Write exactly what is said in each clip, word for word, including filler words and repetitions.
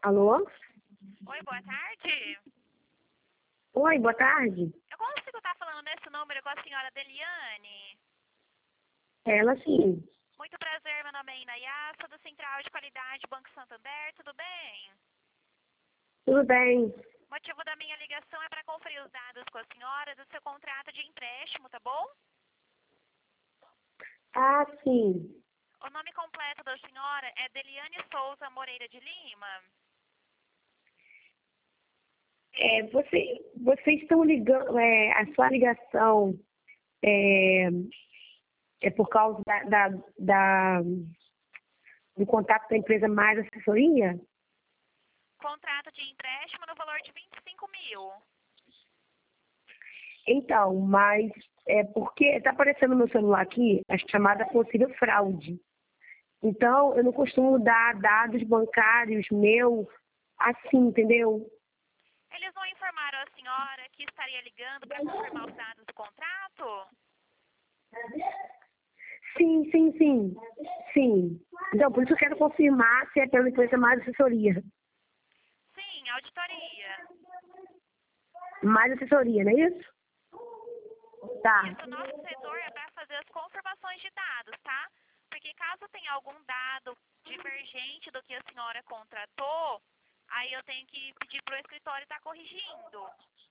Alô? Oi, boa tarde. Oi, boa tarde. Eu consigo estar falando nesse número com a senhora Deliane? Ela sim. Muito prazer, meu nome é Inayá, sou do Central de Qualidade Banco Santander, tudo bem? Tudo bem? O motivo da minha ligação é para conferir os dados com a senhora do seu contrato de empréstimo, tá bom? Ah, sim. O nome completo da senhora é Deliane Souza Moreira de Lima. É, você, vocês estão ligando, é, a sua ligação é, é por causa da, da, da- do contato da empresa mais assessoria? Contrato de empréstimo no valor de vinte e cinco mil. Então, mas é porque está aparecendo no meu celular aqui a chamada possível fraude. Então, eu não costumo dar dados bancários meu assim, entendeu? Eles não informaram a senhora que estaria ligando para confirmar os dados do contrato? Sim, sim, sim. Sim. Então, por isso eu quero confirmar se é pela empresa mais assessoria. Sim, auditoria. Mais assessoria, não é isso? Tá. Isso, o nosso setor é para fazer as confirmações de dados, tá? Porque caso tenha algum dado divergente do que a senhora contratou, aí eu tenho que pedir para o escritório estar corrigindo.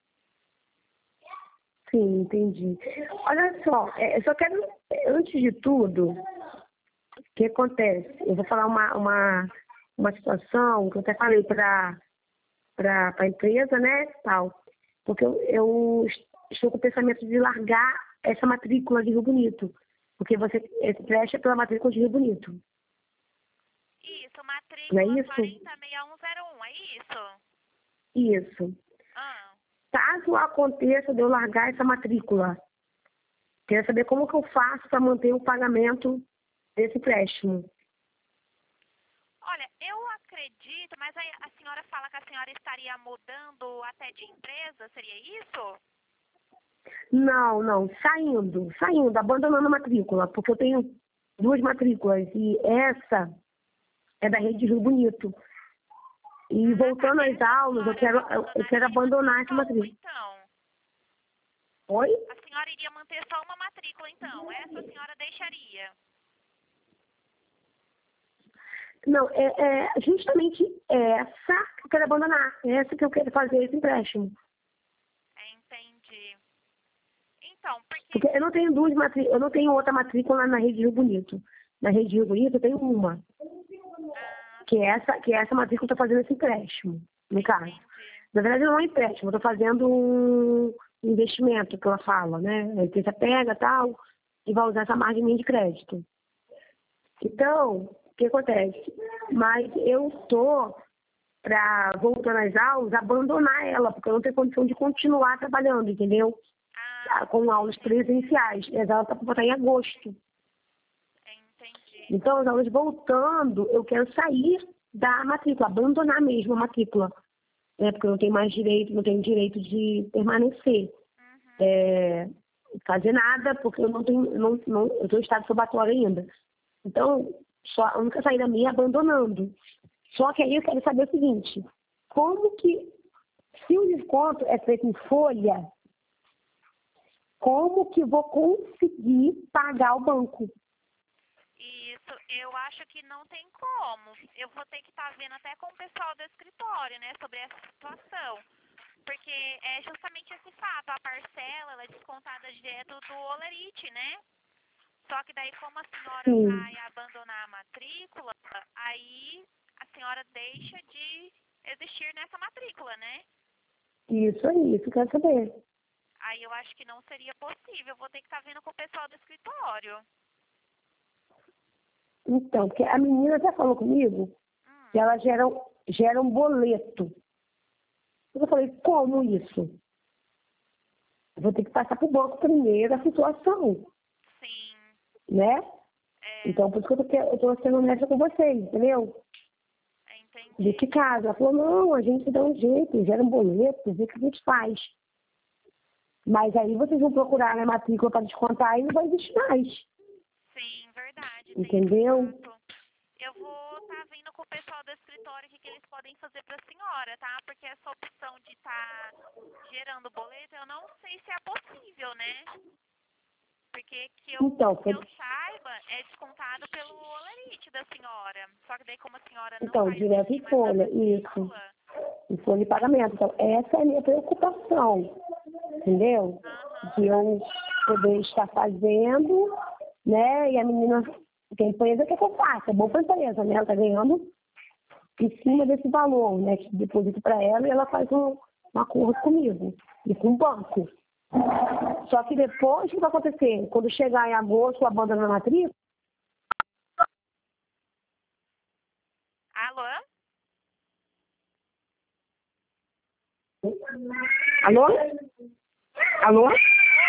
Sim, entendi. Olha só, é, eu só quero, antes de tudo, o que acontece? Eu vou falar uma, uma, uma situação que eu até falei para para a empresa, né, tal. Porque eu, eu estou com o pensamento de largar essa matrícula de Rio Bonito. Porque você presta pela matrícula de Rio Bonito. Isso, Não é matrícula isso? quatro zero seis um zero um, é isso? Isso. Ah, Caso aconteça de eu largar essa matrícula, quero saber como que eu faço para manter o pagamento desse empréstimo. olha, eu acredito, mas aí a senhora fala que a senhora estaria mudando até de empresa, seria isso? Não, não, saindo, saindo, abandonando a matrícula, porque eu tenho duas matrículas e essa é da Rede Rio Bonito. E Ah, tá. voltando às Essa a aulas, eu senhora quero, eu eu quero abandonar essa abandonaria só uma, matrícula. então. Oi? A senhora iria manter só uma matrícula, então. Essa a senhora deixaria. Não, é, é justamente essa que eu quero abandonar, é essa que eu quero fazer esse empréstimo. Entendi. Então, porque... Porque eu não tenho duas matrículas, eu não tenho outra matrícula na Rede Rio Bonito. Na Rede Rio Bonito eu tenho uma, Ah, que é essa, que é essa matrícula que eu estou fazendo esse empréstimo, no caso. entendi. Na verdade não é um empréstimo, eu estou fazendo um investimento, que ela fala, né? A empresa pega tal, e vai usar essa margem minha de crédito. Então, o que acontece? Mas eu estou, para voltando às aulas, abandonar ela, porque eu não tenho condição de continuar trabalhando, entendeu? Ah, Com aulas presenciais. E as aulas estão para botar em agosto. entendi. Então, as aulas voltando, eu quero sair da matrícula, abandonar mesmo a matrícula. Né? Porque eu não tenho mais direito, não tenho direito de permanecer. Uhum. É, fazer nada, porque eu não tenho, não, não, eu estou em estado probatório ainda. Então, só a única saída minha é abandonando. Só que aí eu quero saber o seguinte, como que, se o desconto é feito em folha, como que vou conseguir pagar o banco? Isso, eu acho que não tem como. Eu vou ter que estar vendo até com o pessoal do escritório, né, sobre essa situação. Porque é justamente esse fato, a parcela ela é descontada direto do Olerite, né? Só que daí, como a senhora Sim. vai abandonar a matrícula, aí a senhora deixa de existir nessa matrícula, né? Isso aí, isso eu quero saber. Aí eu acho que não seria possível. Eu vou ter que estar vendo com o pessoal do escritório. Então, porque a menina até falou comigo Hum, que ela gera, um- gera um boleto. Eu falei, como isso? Eu vou ter que passar para o banco primeiro a situação, sim. né? É, Então, por isso que eu tô, que- eu tô sendo honesta com vocês, entendeu? entendi. De que caso? Ela falou, não, a gente dá um jeito, gera um boleto, vê o que a gente faz. Mas aí vocês vão procurar na matrícula para descontar e não vai existir mais. Sim, verdade. Tem esse Entendeu? fato. Eu vou estar vendo com o pessoal do do escritório o que, que eles podem fazer para a senhora, tá? Porque essa opção de estar gerando boleto, eu não sei se é possível, né? Porque que eu, Então, que foi- eu saiba, é descontado pelo olerite da senhora. Só que daí, como a senhora não então vai direto em emitir mais folha, a isso. matrícula, Em folha de pagamento. Então, essa é a minha preocupação, entendeu? aham, De eu poder estar fazendo, né? E a menina, que a empresa quer que eu faça, é bom para a empresa, né? Ela está ganhando em cima desse valor, né? Que deposito para ela e ela faz um, um acordo comigo e com o banco. Só que depois, o que vai acontecer? Quando chegar em agosto, abandonando a matrícula. alô? Alô? Alô? Oi,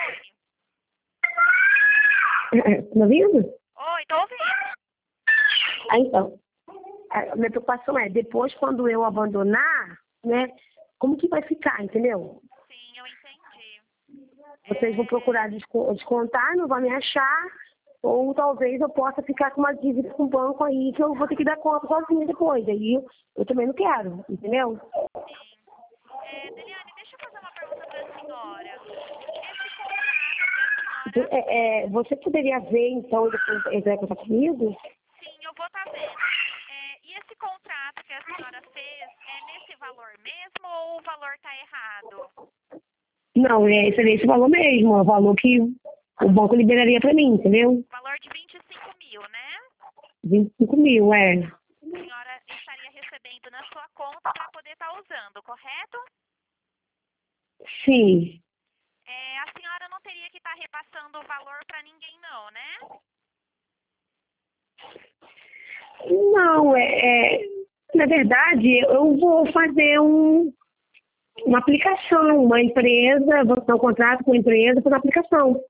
Tá me ouvindo? oi, tô ouvindo. Ah, então. A minha preocupação é, depois, quando eu abandonar, né? Como que vai ficar, entendeu? Sim, eu entendi. Vocês vão procurar É, desco- descontar, não vão me achar, ou talvez eu possa ficar com uma dívida com o banco aí que eu vou ter que dar conta sozinha depois. Aí eu, eu também não quero, entendeu? sim. É, Deliane, deixa eu fazer uma pergunta para a senhora. Esse contrato que a De- senhora é, é, fez, você poderia ver, então, e depois entrar em contato comigo? sim, eu vou estar vendo. É, e esse contrato que a senhora fez, é nesse valor mesmo ou o valor está errado? Não, é, seria esse valor mesmo, é o valor que o banco liberaria para mim, entendeu? Valor de vinte e cinco mil, né? vinte e cinco mil, é. A senhora estaria recebendo na sua conta para poder estar usando, correto? Sim. É, a senhora não teria que estar repassando o valor para ninguém não, né? Não, é, é, na verdade, eu vou fazer um, uma aplicação, uma empresa, vou fazer um contrato com uma empresa para aplicação.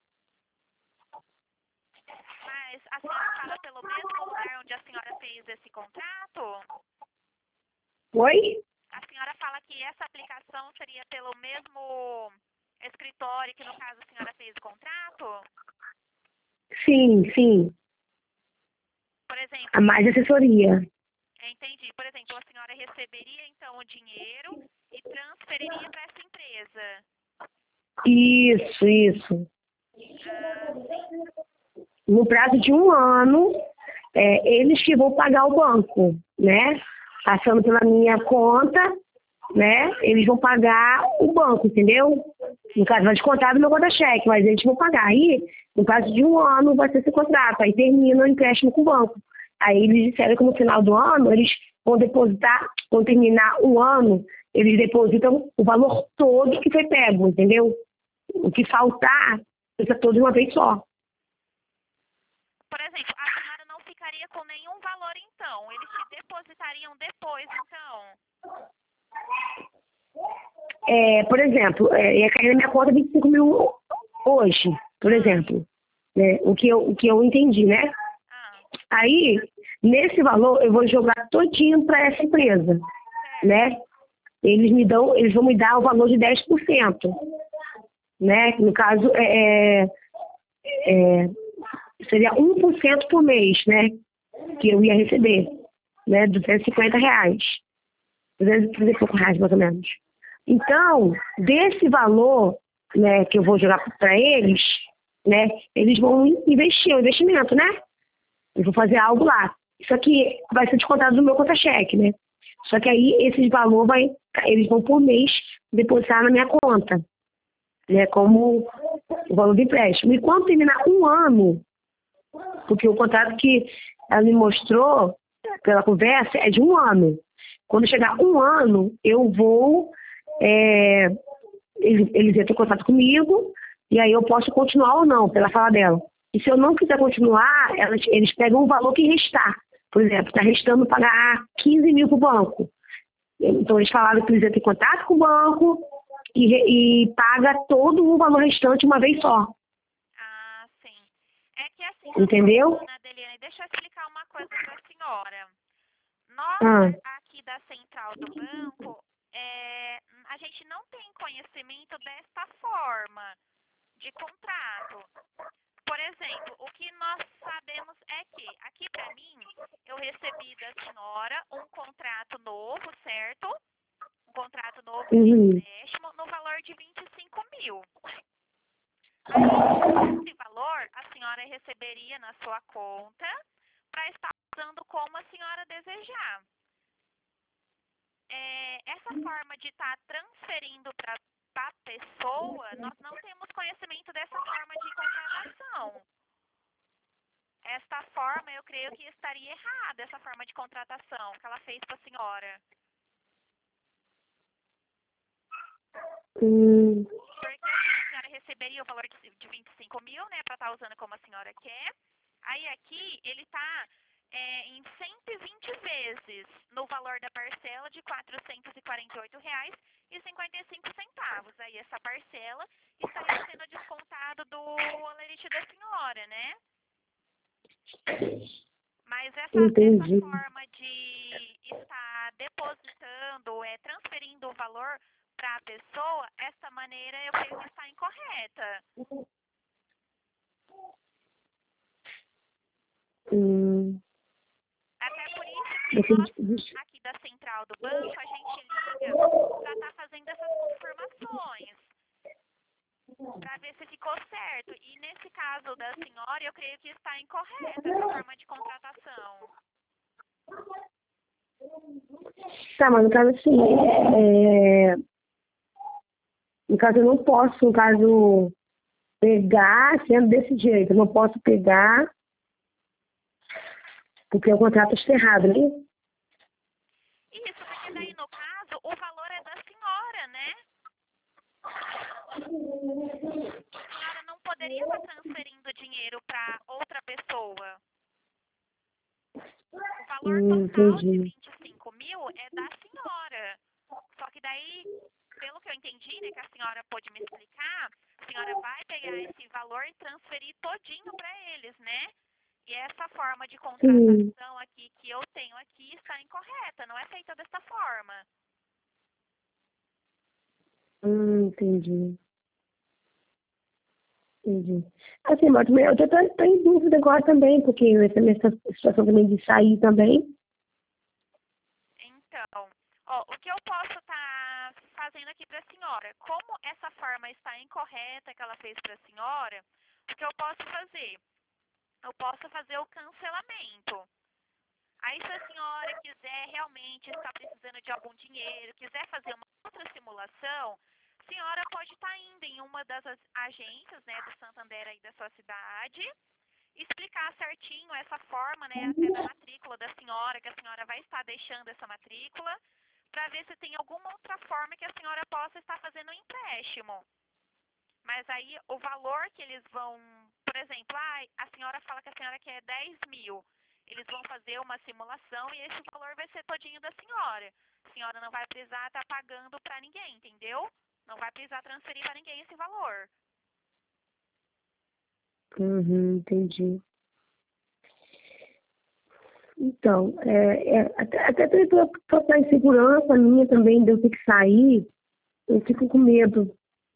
Mas a senhora fala pelo mesmo lugar onde a senhora fez esse contrato? Oi? A senhora fala que essa aplicação seria pelo mesmo escritório que, no caso, a senhora fez o contrato? Sim, sim. Por exemplo, A mais assessoria. entendi. Por exemplo, a senhora receberia, então, o dinheiro e transferiria para essa empresa. Isso, isso. Ah, sim. No prazo de um ano, é, eles que vão pagar o banco, né? Passando pela minha conta, né? Eles vão pagar o banco, entendeu? No caso, vai descontar do meu conta-cheque, mas eles vão pagar. Aí, no prazo de um ano, vai ser esse contrato. Aí termina o empréstimo com o banco. Aí eles disseram que no final do ano, eles vão depositar, quando terminar o ano, eles depositam o valor todo que foi pego, entendeu? O que faltar, fica todo de uma vez só. Por exemplo, a senhora não ficaria com nenhum valor, então. Eles te depositariam depois, então. É, por exemplo, é, ia cair na minha conta vinte e cinco mil hoje, por exemplo. Né? O, que eu, o que eu entendi, né? Ah, Aí, nesse valor, eu vou jogar todinho para essa empresa, certo. né? Eles me dão, eles vão me dar o valor de dez por cento, né? No caso, é, é, seria um por cento por mês, né? Que eu ia receber, né? duzentos e cinquenta reais. duzentos e pouco reais, mais ou menos. Então, desse valor, né, que eu vou jogar para eles, né, eles vão investir, é um investimento, né? Eu vou fazer algo lá. Isso aqui vai ser descontado do meu conta-cheque, né? Só que aí esse valor vai, eles vão por mês depositar na minha conta, né, como o valor do empréstimo. E quando terminar um ano, porque o contrato que ela me mostrou pela conversa é de um ano. Quando chegar um ano, eu vou, é, eles, eles entram em contato comigo, e aí eu posso continuar ou não, pela fala dela. E se eu não quiser continuar, elas, eles pegam o valor que restar. Por exemplo, está restando pagar quinze mil para o banco. Então eles falaram que eles entram em contato com o banco e, e paga todo o valor restante uma vez só. Ah, sim. É que assim, Entendeu? dona Adeliane, deixa eu explicar uma coisa para a senhora. Nós, Ah, aqui da central do banco, é, a gente não tem conhecimento desta forma de contrato. por exemplo, o que nós sabemos é que, aqui para mim, eu recebi da senhora um contrato novo, certo? Um contrato novo de Uhum. empréstimo no valor de vinte e cinco mil. Aí, esse valor a senhora receberia na sua conta para estar usando como a senhora desejar. É, essa forma de estar transferindo para a pessoa, nós não temos conhecimento dessa forma de contratação. Esta forma, eu creio que estaria errada, essa forma de contratação que ela fez para a senhora. Hum. Porque assim, a senhora receberia o valor de, de vinte e cinco mil, né, para estar usando como a senhora quer. Aí aqui, ele está é, em cento e vinte vezes no valor da parcela de quatrocentos e quarenta e oito reais e cinquenta e cinco centavos. Aí essa parcela estaria sendo descontado do alerite da senhora, né? Mas essa, Entendi. essa forma de estar depositando, é, transferindo o valor para a pessoa, essa maneira eu creio que está incorreta. Hum. Até por isso que nós, aqui da central do banco, a gente liga para estar fazendo essas confirmações, para ver se ficou certo. E nesse caso da senhora, eu creio que está incorreta essa forma de contratação. Tá, mas no caso assim, é... no caso eu não posso, no caso, pegar sendo desse jeito, eu não posso pegar porque o contrato está errado, né? Isso, porque daí no caso o valor é da senhora, né? A senhora não poderia estar transferindo dinheiro para outra pessoa. O valor Hum, total de entendi. vinte e cinco mil é da senhora. Só que daí, pelo que eu entendi, né, que a senhora pôde me explicar, a senhora vai pegar esse valor e transferir todinho para eles, né? E essa forma de contratação aqui que eu tenho aqui está incorreta, não é feita dessa forma. Hum, entendi. Entendi. Assim, mas eu tô, tô, tô em dúvida agora também, porque essa minha situação também de sair também. Então, ó, o que eu posso estar fazendo aqui para a senhora? Como essa forma está incorreta que ela fez para a senhora, o que eu posso fazer? Eu posso fazer o cancelamento. Aí, se a senhora quiser realmente estar precisando de algum dinheiro, quiser fazer uma outra simulação, a senhora pode estar indo em uma das agências, né, do Santander aí da sua cidade, explicar certinho essa forma, né, até da matrícula da senhora, que a senhora vai estar deixando essa matrícula, para ver se tem alguma outra forma que a senhora possa estar fazendo um empréstimo. Mas aí o valor que eles vão, por exemplo, ah, a senhora fala que a senhora quer dez mil. Eles vão fazer uma simulação e esse valor vai ser todinho da senhora. A senhora não vai precisar estar pagando para ninguém, entendeu? Não vai precisar transferir para ninguém esse valor. Uhum, entendi. Então, é, é, até, até para a insegurança minha também, de eu ter que sair, eu fico com medo,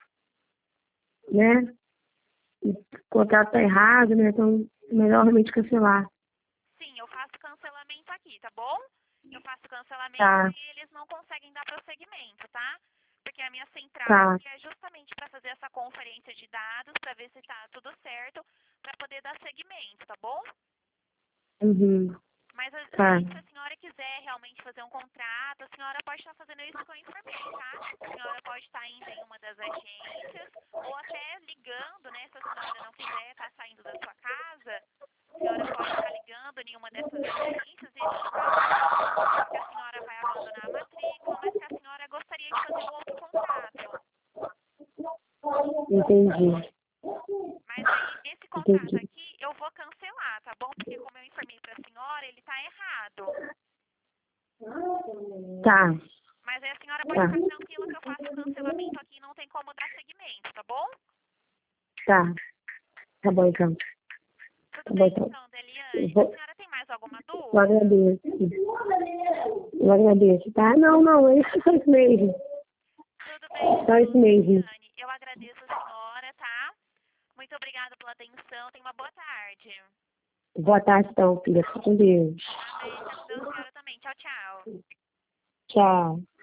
né? E o contrato tá errado, né? Então, é melhor realmente cancelar. Sim, eu faço cancelamento aqui, tá bom? Eu faço cancelamento Tá, e eles não conseguem dar prosseguimento, tá? Porque a minha central tá. é justamente para fazer essa conferência de dados, para ver se tá tudo certo, para poder dar seguimento, tá bom? Uhum, Mas a- tá. aí, se a senhora quiser realmente fazer um contrato, a senhora pode estar fazendo isso que eu informei, tá? A senhora pode estar indo em uma das agências, ou até ligando, né? Se a senhora não quiser estar saindo da sua casa, a senhora pode estar ligando em uma dessas agências e explicando que a senhora vai abandonar a matrícula, mas que a senhora gostaria de fazer um outro contrato. Entendi. Mas aí, esse contrato Entendi. aqui, eu vou cancelar, tá bom? Porque como eu informei para a senhora, ele está errado. Tá, Mas aí a senhora pode tá, ficar tranquila que eu faço o cancelamento aqui e não tem como dar seguimento, tá bom? tá. Tá bom, então. Tudo Tá bom, bem então. então, Deliane. Eu A vou, senhora tem mais alguma eu dúvida? agradeço. Eu agradeço, tá? Não, não, é isso, só isso mesmo. Tudo bem Só então, isso mesmo. Deliane. Eu agradeço a senhora, tá? Muito Muito obrigada pela atenção. Tenha uma boa tarde. Boa tarde, então, filha. Fica com Deus. Amém. Tá com Deus, senhora também. Tchau, tchau. Tchau.